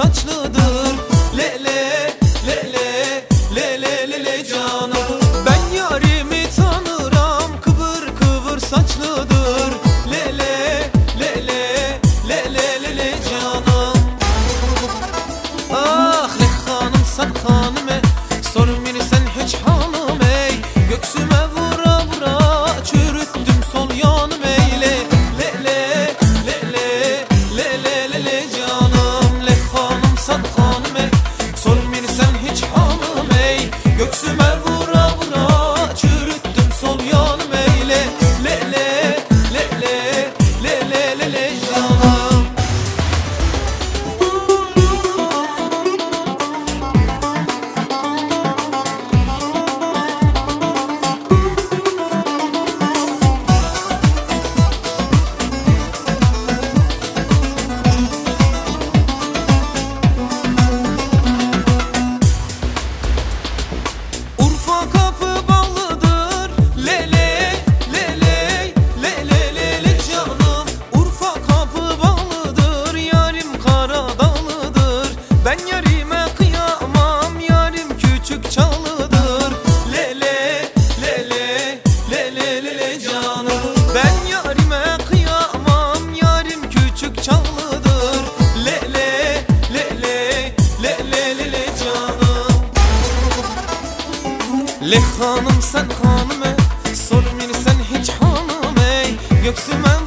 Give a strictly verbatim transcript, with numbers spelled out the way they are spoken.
saçlıdır. Le le le le le le le le canım. Ben yarimi tanıram, kıvır kıvır saçlıdır. Le le le le le le le le canım. Ah le hanım sen hanım ey, sor beni sen hiç hanım ey. Göksüme vura vura çürüttüm sol yanım ey. Le le le le le le le le le canım. Le hanım sen hanım ey, sor beni sen hiç hanım ey. Göksüme vura vura çürüttüm sol yanım ey. Le le le le le le le le canım. Ben yarime kıyamam, yarim küçük çalıdır. Le le le le le le le le canım. Ben yarime kıyamam, yarim küçük çalıdır. Le le le le le le le le canım. Le hanım sen hanım ey, sor beni sen hiç hanım ey. Göksüme